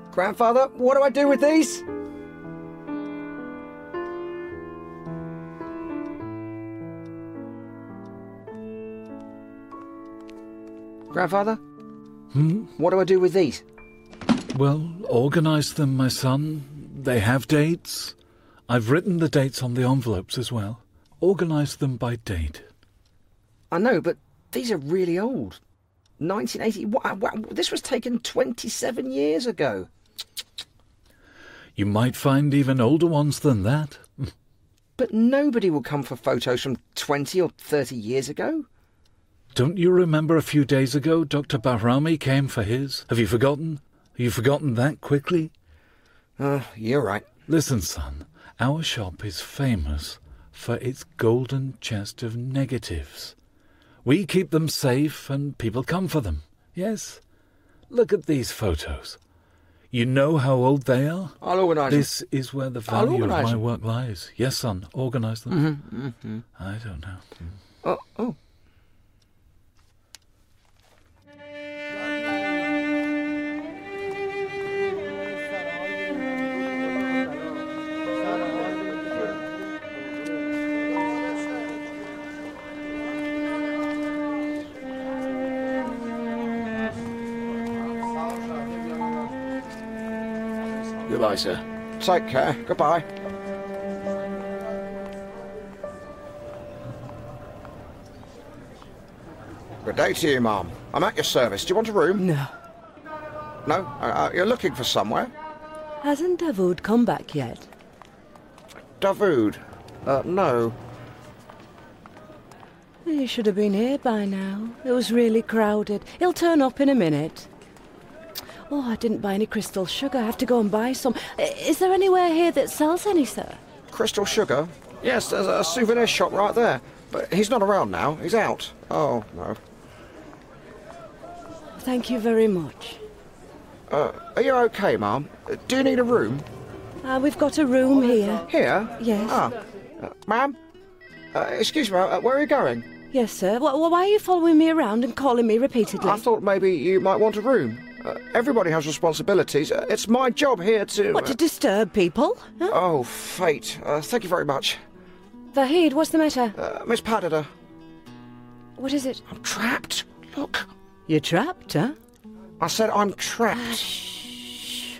Grandfather, what do I do with these? Grandfather? What do I do with these? Well, organise them, my son. They have dates. I've written the dates on the envelopes as well. Organise them by date. I know, but these are really old. 1980. This was taken 27 years ago. You might find even older ones than that. But nobody will come for photos from 20 or 30 years ago. Don't you remember a few days ago Dr. Bahrami came for his? Have you forgotten? Have you forgotten that quickly? You're right. Listen, son, our shop is famous for its golden chest of negatives. We keep them safe and people come for them. Yes? Look at these photos. You know how old they are? I'll organise them. This is where the value of my work lies. Yes, son, organise them. I don't know. Oh. Goodbye, sir. Take care. Goodbye. Good day to you, Mum. I'm at your service. Do you want a room? No. No? You're looking for somewhere? Hasn't Davood come back yet? Davood? No. He should have been here by now. It was really crowded. He'll turn up in a minute. Oh, I didn't buy any crystal sugar. I have to go and buy some. Is there anywhere here that sells any, sir? Crystal sugar? Yes, there's a souvenir shop right there. But he's not around now. He's out. Oh, no. Thank you very much. Are you okay, Mum? Do you need a room? We've got a room here. Here? Yes. Ma'am? Excuse me, where are you going? Yes, sir. Why are you following me around and calling me repeatedly? I thought maybe you might want a room. Everybody has responsibilities. It's my job here to... What, to disturb people? Huh? Oh, fate. Thank you very much. Vahid, what's the matter? Miss Padida. What is it? I'm trapped. Look. You're trapped, huh? I said I'm trapped. Shh.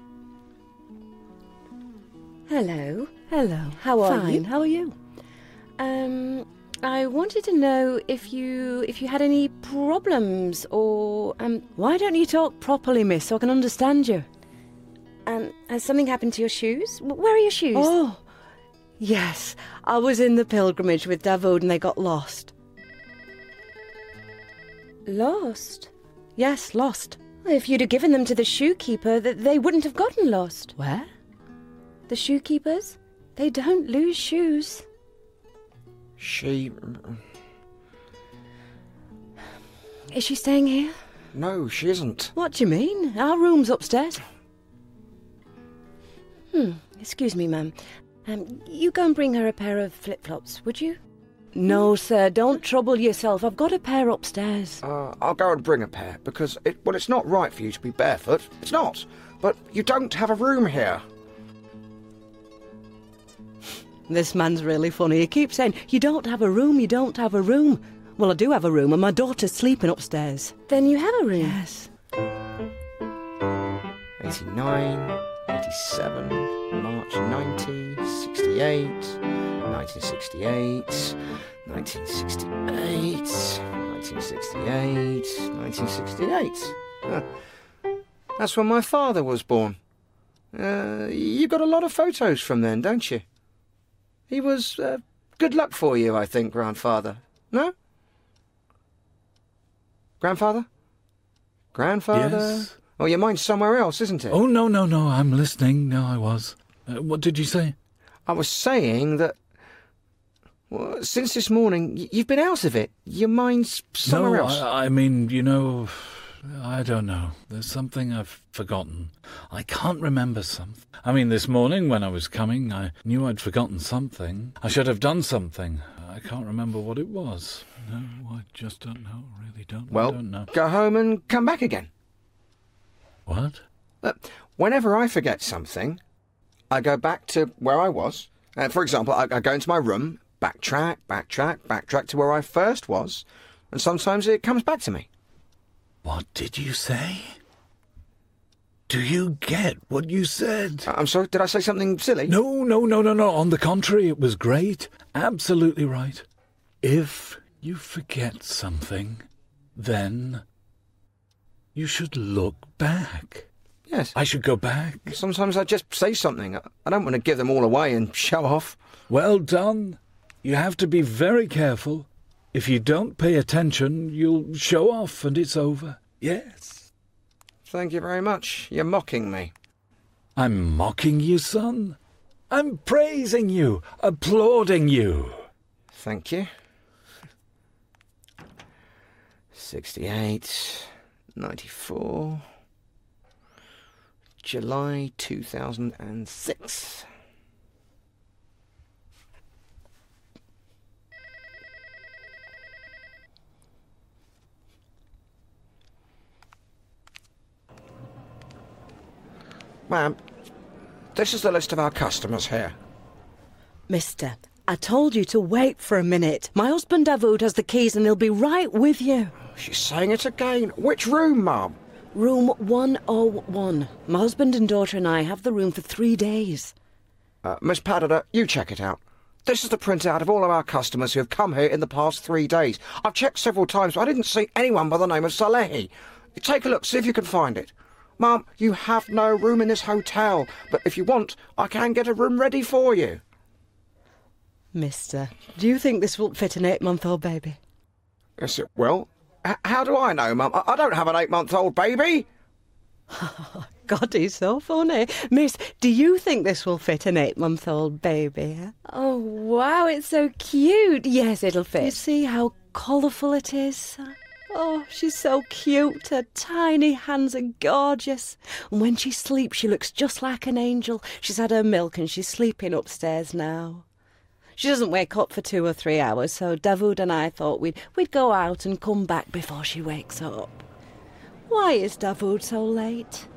Hello. Hello. How are you? Fine. How are you? I wanted to know if you had any problems or why don't you talk properly, miss, so I can understand you? Has something happened to your shoes? Where are your shoes? Oh, yes. I was in the pilgrimage with Davood and they got lost. Lost? Yes, lost. If you'd have given them to the shoekeeper, they wouldn't have gotten lost. Where? The shoekeepers? They don't lose shoes. She... Is she staying here? No, she isn't. What do you mean? Our room's upstairs. Excuse me, ma'am. You go and bring her a pair of flip-flops, would you? No, sir, don't trouble yourself. I've got a pair upstairs. I'll go and bring a pair, because it's not right for you to be barefoot. It's not. But you don't have a room here. This man's really funny. He keeps saying, you don't have a room, you don't have a room. Well, I do have a room, and my daughter's sleeping upstairs. Then you have a room? Yes. 89, 87, March 90, 68, 1968, 1968, 1968, 1968. That's when my father was born. You got a lot of photos from then, don't you? He was good luck for you, I think, grandfather. No? Grandfather? Grandfather? Yes? Oh, your mind's somewhere else, isn't it? Oh, no, I'm listening. No, I was. What did you say? I was saying that, well, since this morning, you've been out of it. Your mind's somewhere else. I mean, you know, I don't know. There's something I've forgotten. I can't remember something. I mean, this morning when I was coming, I knew I'd forgotten something. I should have done something. I can't remember what it was. No, I just don't know. Really don't. Well, I don't know. Go home and come back again. What? Look, whenever I forget something, I go back to where I was. For example, I go into my room, backtrack to where I first was, and sometimes it comes back to me. What did you say? Do you get what you said? I'm sorry, did I say something silly? No. On the contrary, it was great. Absolutely right. If you forget something, then you should look back. Yes. I should go back. Sometimes I just say something. I don't want to give them all away and show off. Well done. You have to be very careful. If you don't pay attention, you'll show off and it's over. Yes. Thank you very much. You're mocking me. I'm mocking you, son. I'm praising you, applauding you. Thank you. 68, 94, July 2006. Ma'am, this is the list of our customers here. Mister, I told you to wait for a minute. My husband Davoud has the keys and he'll be right with you. She's saying it again. Which room, Mum? Room 101. My husband and daughter and I have the room for 3 days. Miss Paddock, you check it out. This is the printout of all of our customers who have come here in the past 3 days. I've checked several times, but I didn't see anyone by the name of Salehi. Take a look, see if you can find it. Mum, you have no room in this hotel, but if you want, I can get a room ready for you. Mister, do you think this will fit an 8-month-old baby? Yes, it will. How do I know, Mum? I don't have an 8-month-old baby. God, he's so funny. Miss, do you think this will fit an 8-month-old baby? Huh? Oh, wow, it's so cute. Yes, it'll fit. You see how colourful it is? Oh, she's so cute. Her tiny hands are gorgeous. And when she sleeps, she looks just like an angel. She's had her milk and she's sleeping upstairs now. She doesn't wake up for 2 or 3 hours, so Davoud and I thought we'd go out and come back before she wakes up. Why is Davoud so late?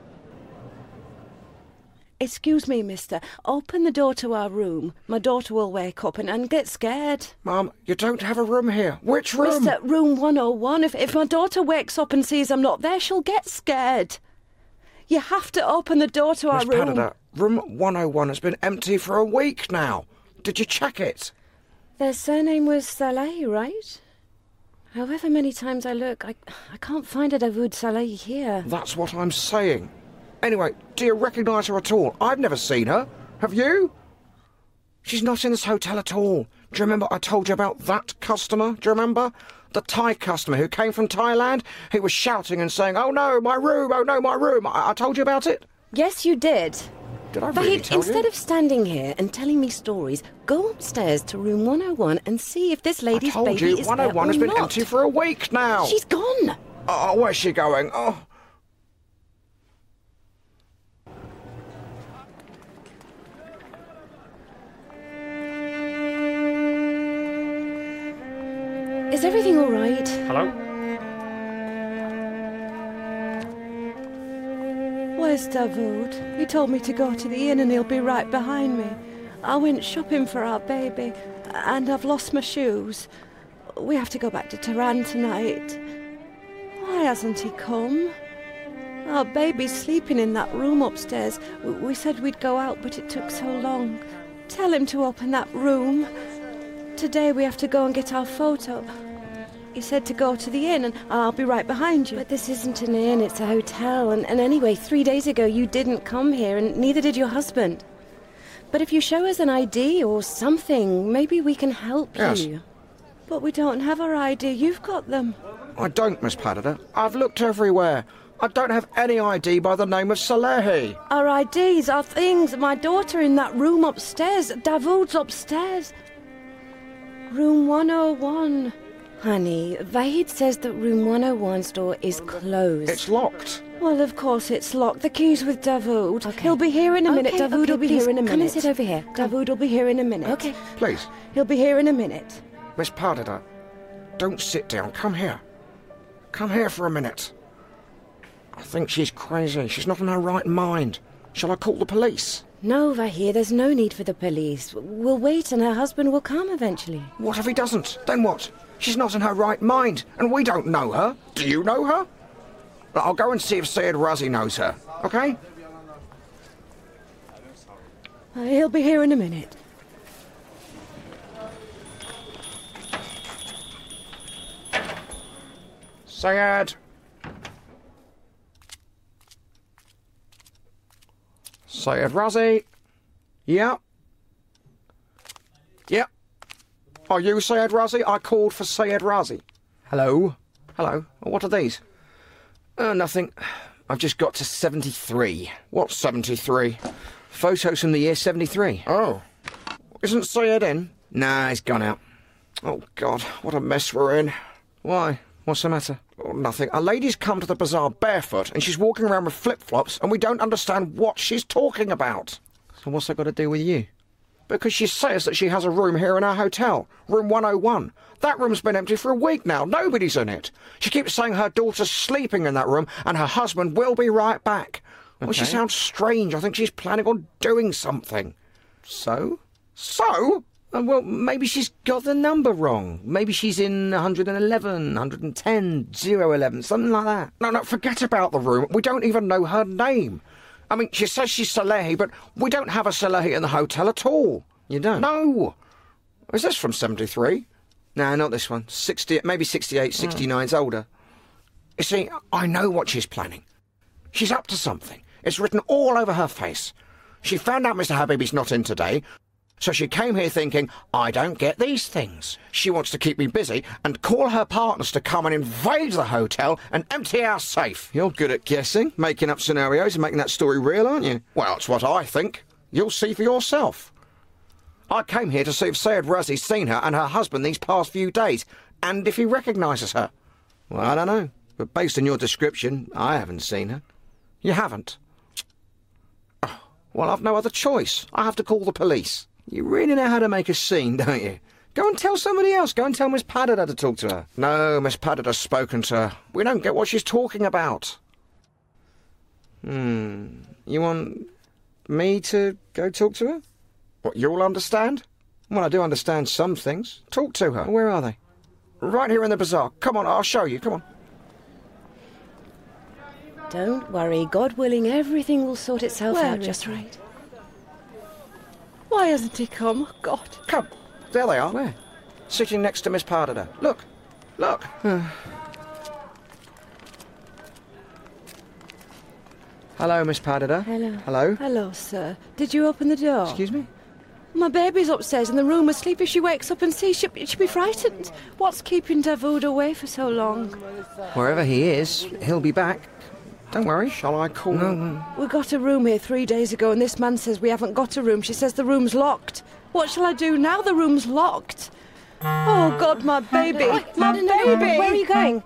Excuse me, mister. Open the door to our room. My daughter will wake up and get scared. Mum, you don't have a room here. Which room? Mister, room 101. If my daughter wakes up and sees I'm not there, she'll get scared. You have to open the door to our Miss room. Paddock, room 101 has been empty for a week now. Did you check it? Their surname was Saleh, right? However many times I look, I can't find a Davoud Saleh here. That's what I'm saying. Anyway, do you recognise her at all? I've never seen her. Have you? She's not in this hotel at all. Do you remember I told you about that customer? Do you remember? The Thai customer who came from Thailand? He was shouting and saying, "Oh no, my room! Oh no, my room!" I told you about it? Yes, you did. Did I really Vahid, tell instead you? of standing here and telling me stories, go upstairs to room 101 and see if this lady's I told baby you, is 101 there or has been not. empty for a week now. She's gone. Oh, where's she going? Oh. Is everything all right? Hello? Where's Davoud? He told me to go to the inn and he'll be right behind me. I went shopping for our baby and I've lost my shoes. We have to go back to Tehran tonight. Why hasn't he come? Our baby's sleeping in that room upstairs. We said we'd go out, but it took so long. Tell him to open that room. Today we have to go and get our photo. He said to go to the inn and I'll be right behind you. But this isn't an inn, it's a hotel. And anyway, 3 days ago you didn't come here and neither did your husband. But if you show us an ID or something, maybe we can help Yes. you. But we don't have our ID. You've got them. I don't, Miss Paddock. I've looked everywhere. I don't have any ID by the name of Salehi. Our IDs, our things, my daughter in that room upstairs. Davoud's upstairs. Room 101. Honey, Vahid says that room 101's door is closed. It's locked. Well, of course it's locked. The key's with Davoud. Okay. He'll be here in a minute. Okay, Davoud okay, will be please, here in a minute. come and sit over here. Come. Davoud will be here in a minute. Okay. Please, He'll be here in a minute. Miss Paddock, don't sit down. Come here. Come here for a minute. I think she's crazy. She's not in her right mind. Shall I call the police? No, Vahid, there's no need for the police. We'll wait and her husband will come eventually. What if he doesn't? Then what? She's not in her right mind, and we don't know her. Do you know her? I'll go and see if Sayed Razi knows her, okay? He'll be here in a minute. Sayed. Sayed Razi. Yep. Yep. Are you Sayed Razi? I called for Sayed Razi. Hello? Hello? What are these? Nothing. I've just got to 73. What's 73? Photos from the year 73. Oh. Isn't Sayed in? Nah, he's gone out. Oh, God, what a mess we're in. Why? What's the matter? Oh, nothing. A lady's come to the bazaar barefoot and she's walking around with flip-flops and we don't understand what she's talking about. So what's that got to do with you? Because she says that she has a room here in our hotel, room 101. That room's been empty for a week now. Nobody's in it. She keeps saying her daughter's sleeping in that room and her husband will be right back. Okay. Well, she sounds strange. I think she's planning on doing something. So? So? Well, maybe she's got the number wrong. Maybe she's in 111, 110, 011, something like that. No, forget about the room. We don't even know her name. I mean, she says she's Salehi, but we don't have a Salehi in the hotel at all. You don't? No. Is this from 73? No, not this one. 60, maybe 68, 69's older. You see, I know what she's planning. She's up to something. It's written all over her face. She found out Mr. Habibi's not in today, so she came here thinking, I don't get these things. She wants to keep me busy and call her partners to come and invade the hotel and empty our safe. You're good at guessing, making up scenarios and making that story real, aren't you? Well, it's what I think. You'll see for yourself. I came here to see if Sayed Razi's seen her and her husband these past few days, and if he recognises her. Well, I don't know, but based on your description, I haven't seen her. You haven't? Oh, well, I've no other choice. I have to call the police. You really know how to make a scene, don't you? Go and tell somebody else. Go and tell Miss Padada to talk to her. No, Miss Padada's spoken to her. We don't get what she's talking about. You want me to go talk to her? What, you'll understand? Well, I do understand some things. Talk to her. Where are they? Right here in the bazaar. Come on, I'll show you. Come on. Don't worry. God willing, everything will sort itself out just he? right. Why hasn't he come? Oh, God. Come. There they are. Where? Sitting next to Miss Padada. Look. Look. Hello, Miss Padada. Hello. Hello. Hello, sir. Did you open the door? Excuse me? My baby's upstairs in the room asleep. If she wakes up and sees, she'll be frightened. What's keeping Davoud away for so long? Wherever he is, he'll be back. Don't worry. Shall I call? No. We got a room here 3 days ago, and this man says we haven't got a room. She says the room's locked. What shall I do now? The room's locked. Oh, God, my baby. My baby. Where are you going?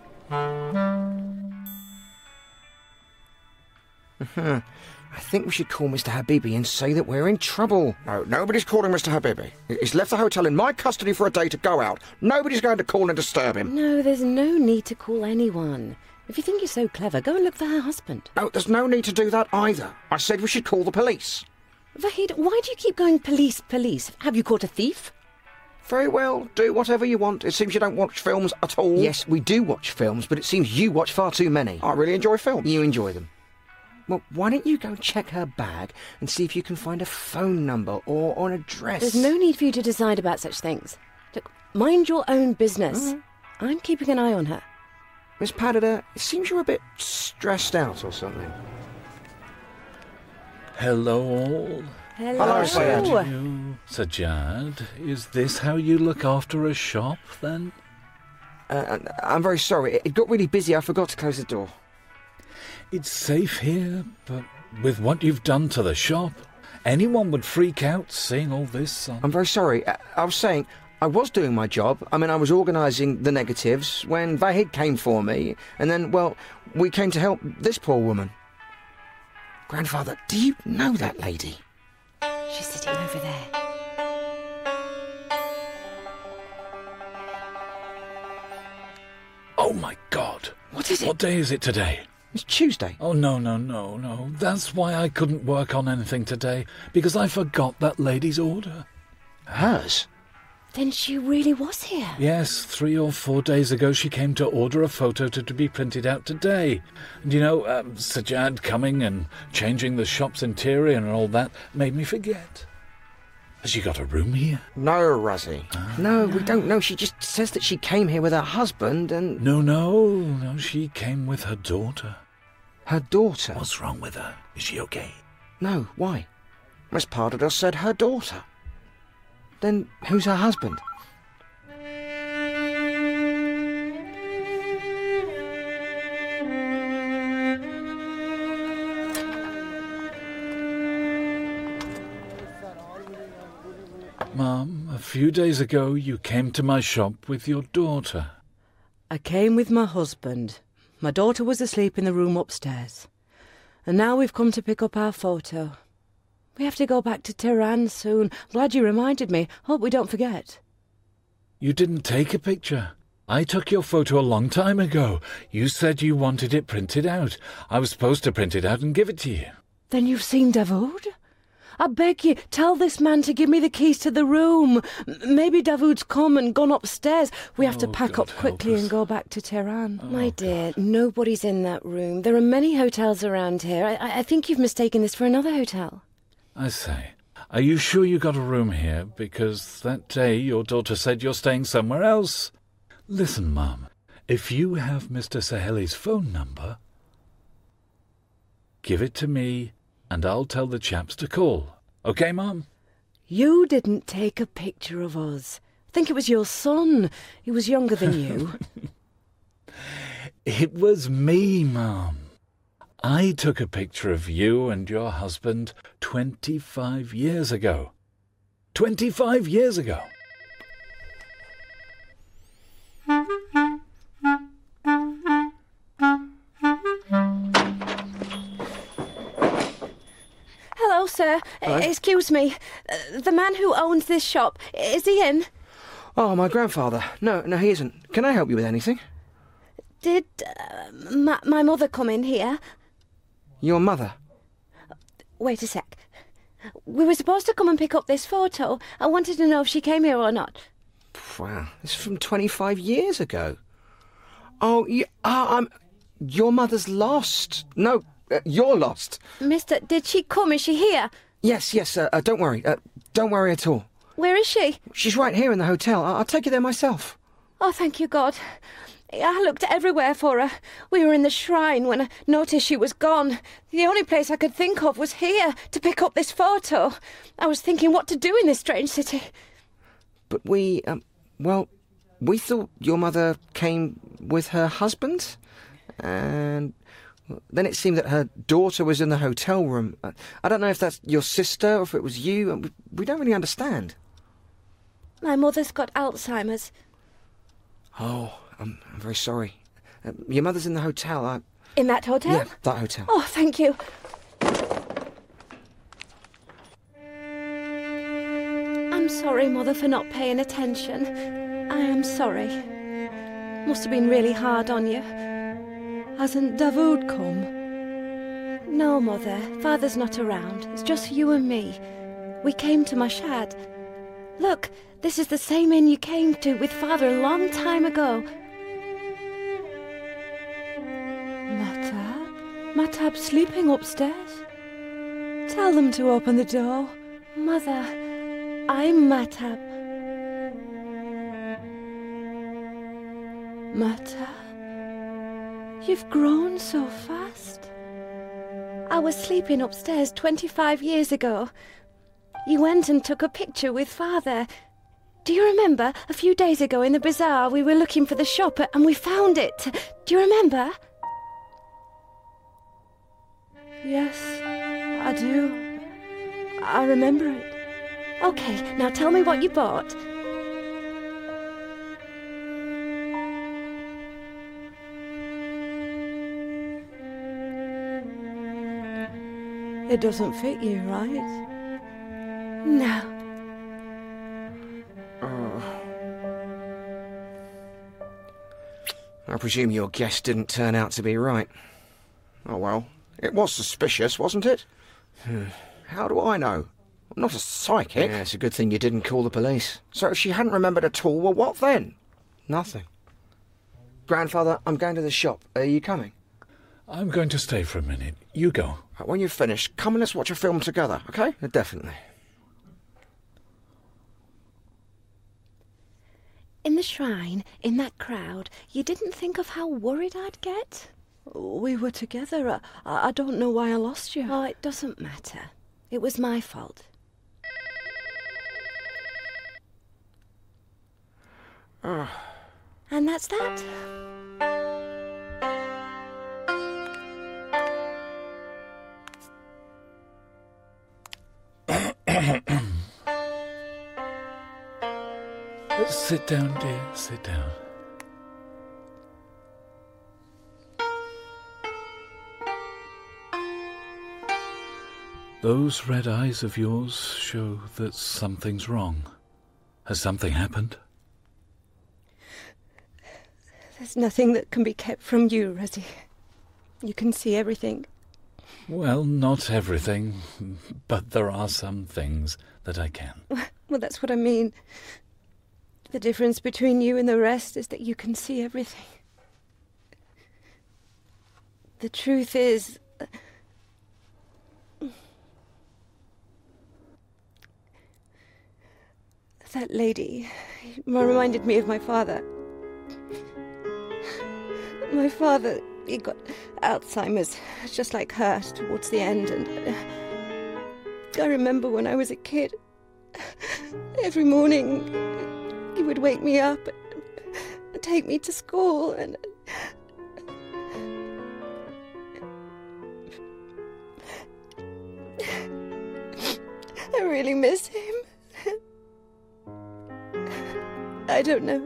I think we should call Mr. Habibi and say that we're in trouble. No, nobody's calling Mr. Habibi. He's left the hotel in my custody for a day to go out. Nobody's going to call and disturb him. No, there's no need to call anyone. If you think you're so clever, go and look for her husband. No, there's no need to do that either. I said we should call the police. Vahid, why do you keep going police, police? Have you caught a thief? Very well, do whatever you want. It seems you don't watch films at all. Yes, we do watch films, but it seems you watch far too many. I really enjoy films. You enjoy them. Well, why don't you go and check her bag and see if you can find a phone number or an address? There's no need for you to decide about such things. Look, mind your own business. I'm keeping an eye on her. Miss Padada, it seems you're a bit stressed out or something. Hello all. Hello, Sayed. Sajjad, is this how you look after a shop, then? I'm very sorry. It got really busy. I forgot to close the door. It's safe here, but with what you've done to the shop, anyone would freak out seeing all this. I'm very sorry. I was saying, I was doing my job. I mean, I was organising the negatives when Vahid came for me, and then, well, we came to help this poor woman. Grandfather, do you know that lady? She's sitting over there. Oh, my God. What is it? What day is it today? It's Tuesday. Oh, no. That's why I couldn't work on anything today, because I forgot that lady's order. Hers? Then she really was here. Yes, 3 or 4 days ago she came to order a photo to be printed out today. And Sajjad coming and changing the shop's interior and all that made me forget. Has she got a room here? No, Razzie. No, we don't know. She just says that she came here with her husband and... No, she came with her daughter. Her daughter? What's wrong with her? Is she okay? No, why? Miss Pardiddle said her daughter. Then who's her husband? Mum, a few days ago you came to my shop with your daughter. I came with my husband. My daughter was asleep in the room upstairs. And now we've come to pick up our photo. We have to go back to Tehran soon. Glad you reminded me. Hope we don't forget. You didn't take a picture. I took your photo a long time ago. You said you wanted it printed out. I was supposed to print it out and give it to you. Then you've seen Davood? I beg you, tell this man to give me the keys to the room. Maybe Davood's come and gone upstairs. We have to pack God up quickly help us. and go back to Tehran. My dear, nobody's in that room. There are many hotels around here. I think you've mistaken this for another hotel. I say, are you sure you got a room here? Because that day your daughter said you're staying somewhere else. Listen, Mum, if you have Mr. Saheli's phone number, give it to me and I'll tell the chaps to call. Okay, Mum? You didn't take a picture of us. I think it was your son. He was younger than you. It was me, Mum. I took a picture of you and your husband 25 years ago. 25 years ago. Hello, sir. Excuse me. The man who owns this shop, is he in? Oh, my grandfather. No, he isn't. Can I help you with anything? Did my mother come in here? Your mother? Wait a sec. We were supposed to come and pick up this photo. I wanted to know if she came here or not. Wow, this is from 25 years ago. Oh, your mother's lost. No, you're lost. Mister, did she come? Is she here? Yes, don't worry. Don't worry at all. Where is she? She's right here in the hotel. I'll take you there myself. Oh, thank you, God. I looked everywhere for her. We were in the shrine when I noticed she was gone. The only place I could think of was here, to pick up this photo. I was thinking what to do in this strange city. But we thought your mother came with her husband, and then it seemed that her daughter was in the hotel room. I don't know if that's your sister or if it was you. We don't really understand. My mother's got Alzheimer's. Oh, I'm very sorry. Your mother's in the hotel. In that hotel? Yeah, that hotel. Oh, thank you. I'm sorry, Mother, for not paying attention. I am sorry. Must have been really hard on you. Hasn't Davood come? No, Mother. Father's not around. It's just you and me. We came to Mashhad. Look, this is the same inn you came to with Father a long time ago. Mahtab sleeping upstairs? Tell them to open the door. Mother, I'm Mahtab. Mahtab? You've grown so fast. I was sleeping upstairs 25 years ago. You went and took a picture with Father. Do you remember? A few days ago in the bazaar we were looking for the shop and we found it. Do you remember? Yes, I do. I remember it. Okay, now tell me what you bought. It doesn't fit you, right? No. I presume your guess didn't turn out to be right. Oh, well, it was suspicious, wasn't it? How do I know? I'm not a psychic. Yeah, it's a good thing you didn't call the police. So if she hadn't remembered at all, well, what then? Nothing. Grandfather, I'm going to the shop. Are you coming? I'm going to stay for a minute. You go. When you've finished, come and let's watch a film together, OK? Definitely. In the shrine, in that crowd, you didn't think of how worried I'd get? We were together. I don't know why I lost you. Oh, it doesn't matter. It was my fault. And that's that. Sit down, dear. Sit down. Those red eyes of yours show that something's wrong. Has something happened? There's nothing that can be kept from you, Rezzy. You can see everything. Well, not everything, but there are some things that I can. Well, that's what I mean. The difference between you and the rest is that you can see everything. The truth is... that lady reminded me of my father. My father, he got Alzheimer's, just like her, towards the end, and I remember when I was a kid, every morning he would wake me up and take me to school, and I really miss him. I don't know.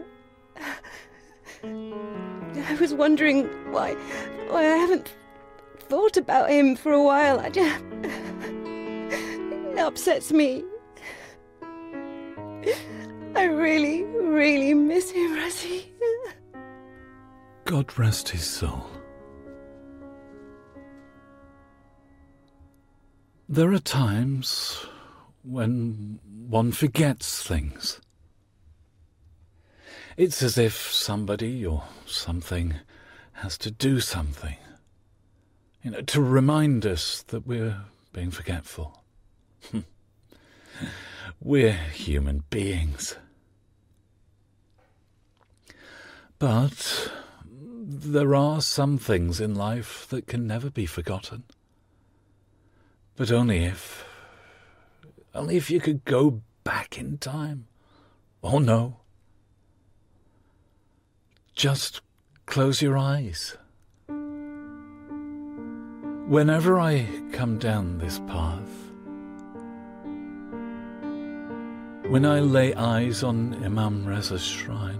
I was wondering why I haven't thought about him for a while. It upsets me. I really, really miss him, Rezzy. God rest his soul. There are times when one forgets things. It's as if somebody or something has to do something, to remind us that we're being forgetful. We're human beings. But there are some things in life that can never be forgotten. But only if you could go back in time. Oh no. Just close your eyes. Whenever I come down this path, when I lay eyes on Imam Reza's shrine,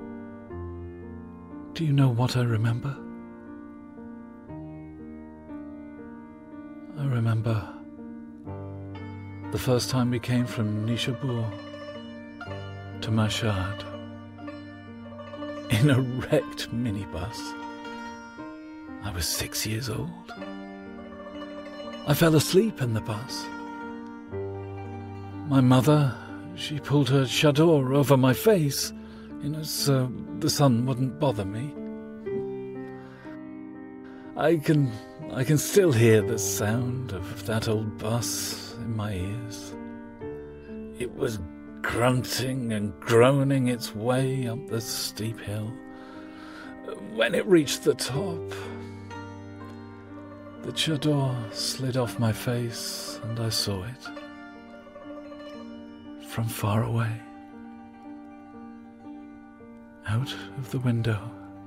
do you know what I remember? I remember the first time we came from Nishabur to Mashhad in a wrecked minibus. I was 6 years old. I fell asleep in the bus. My mother, she pulled her chador over my face, so the sun wouldn't bother me. I can still hear the sound of that old bus in my ears. It was grunting and groaning its way up the steep hill. When it reached the top, the chador slid off my face and I saw it from far away. Out of the window,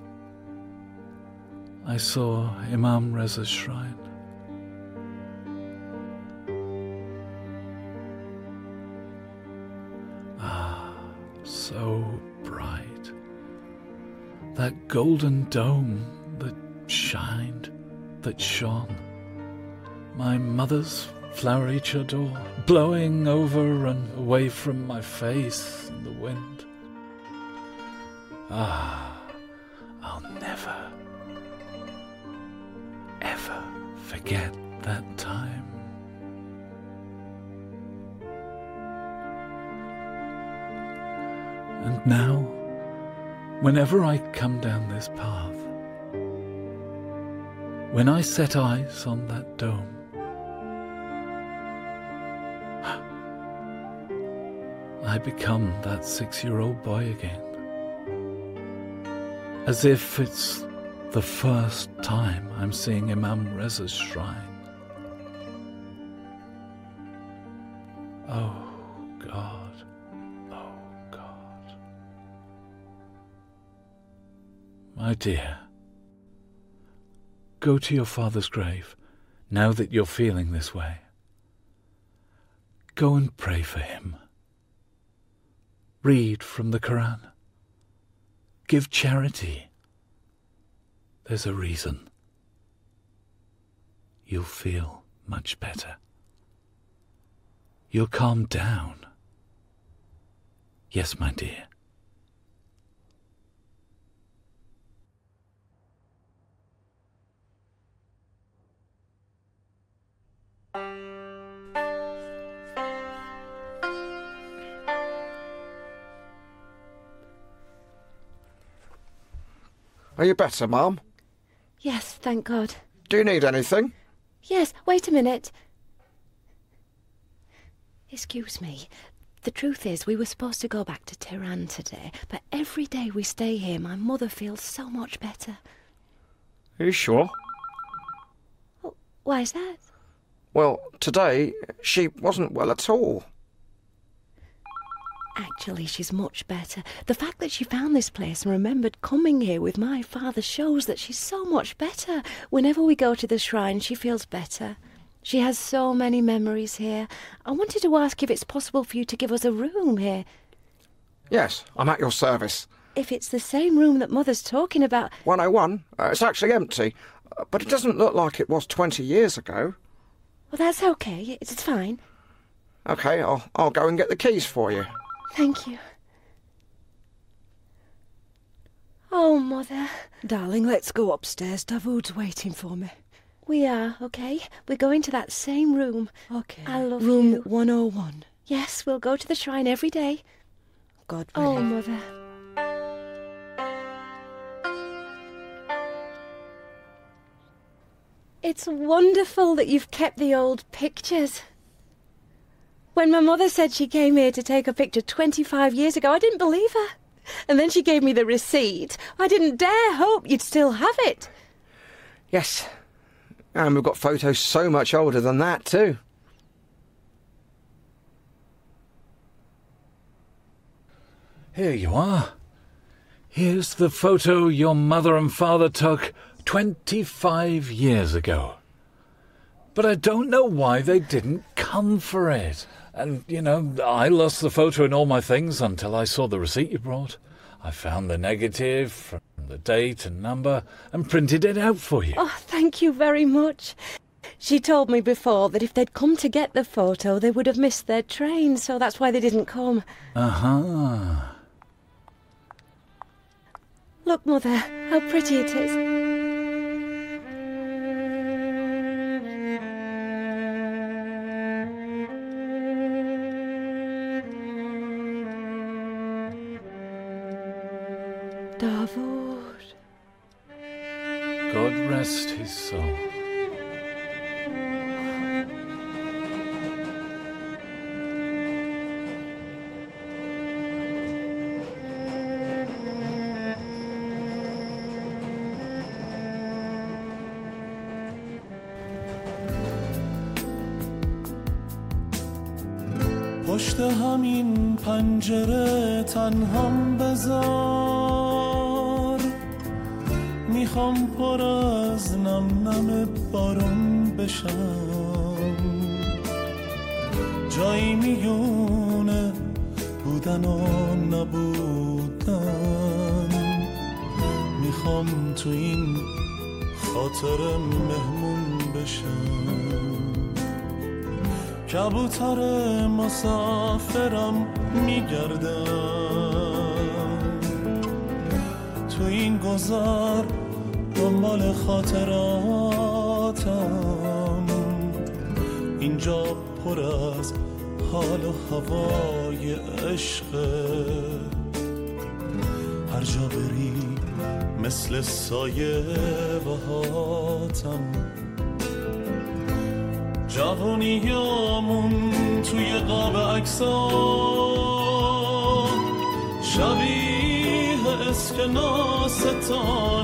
I saw Imam Reza's shrine. So bright. That golden dome that shined, that shone. My mother's flowery chador blowing over and away from my face in the wind. I'll never, ever never forget that time. And now, whenever I come down this path, when I set eyes on that dome, I become that 6-year-old boy again, as if it's the first time I'm seeing Imam Reza's shrine. Oh God, oh God. My dear, go to your father's grave now that you're feeling this way. Go and pray for him. Read from the Quran. Give charity. There's a reason. You'll feel much better. You'll calm down. Yes, my dear. Are you better, Mum? Yes, thank God. Do you need anything? Yes, wait a minute. Excuse me. The truth is, we were supposed to go back to Tehran today, but every day we stay here, my mother feels so much better. Are you sure? Oh, why is that? Well, today she wasn't well at all. Actually, she's much better. The fact that she found this place and remembered coming here with my father shows that she's so much better. Whenever we go to the shrine, she feels better. She has so many memories here. I wanted to ask if it's possible for you to give us a room here. Yes, I'm at your service. If it's the same room that Mother's talking about... 101. It's actually empty, but it doesn't look like it was 20 years ago. Well, that's okay. It's fine. OK, I'll go and get the keys for you. Thank you. Oh, Mother. Darling, let's go upstairs. Davoud's waiting for me. We are, OK? We're going to that same room. OK. I love Room you. 101. Yes, we'll go to the shrine every day. God Oh, willing. Mother. It's wonderful that you've kept the old pictures. When my mother said she came here to take a picture 25 years ago, I didn't believe her. And then she gave me the receipt. I didn't dare hope you'd still have it. Yes. And we've got photos so much older than that, too. Here you are. Here's the photo your mother and father took 25 years ago. But I don't know why they didn't come for it. And, you know, I lost the photo and all my things until I saw the receipt you brought. I found the negative from the date and number and printed it out for you. Oh, thank you very much. She told me before that if they'd come to get the photo, they would have missed their train, so that's why they didn't come. Uh-huh. Look, Mother, how pretty it is. Davoud. God rest his soul. پشت همین پنجره تنهام بذار میخوام پر از نم نم بارون بشم جایی میونه بودن و نبودن میخوام تو این خاطر مهمون بشم کبوتر مسافرم میگردم تو این گذر دنبال خاطرات از حال و هوای عشقه. هر جا بری مثل سایه بهاتم، جوانیامون توی قاب عکسان شبیه اسکناس تا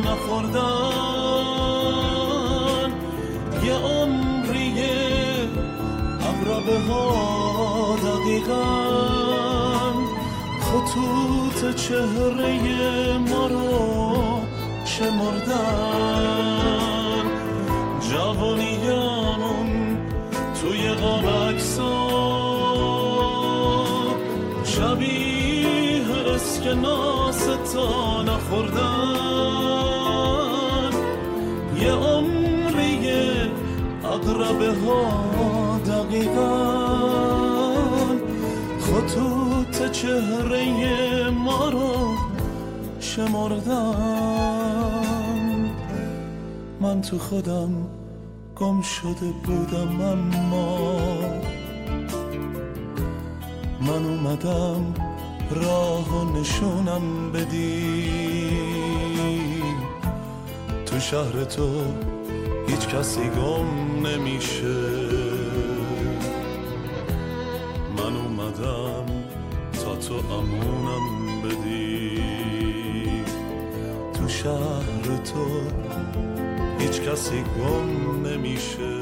نخوردن. یه عمریه عقربه ها دقیقاً خطوط چهره ما رو شمردن. جوانیامون توی قاب عکسان شبیه اسکناس تا نخوردن. یه عمریه عقربه ها دقیقاً خطوط چهره ما رو شمردن. من تو خودم گم شده بودم، اما من اومدم راه و نشونم بدی. تو شهر تو هیچ کسی گم نمیشه. من اومدم تا تو امونم بدی. تو شهر تو هیچ کسی گم نمیشه.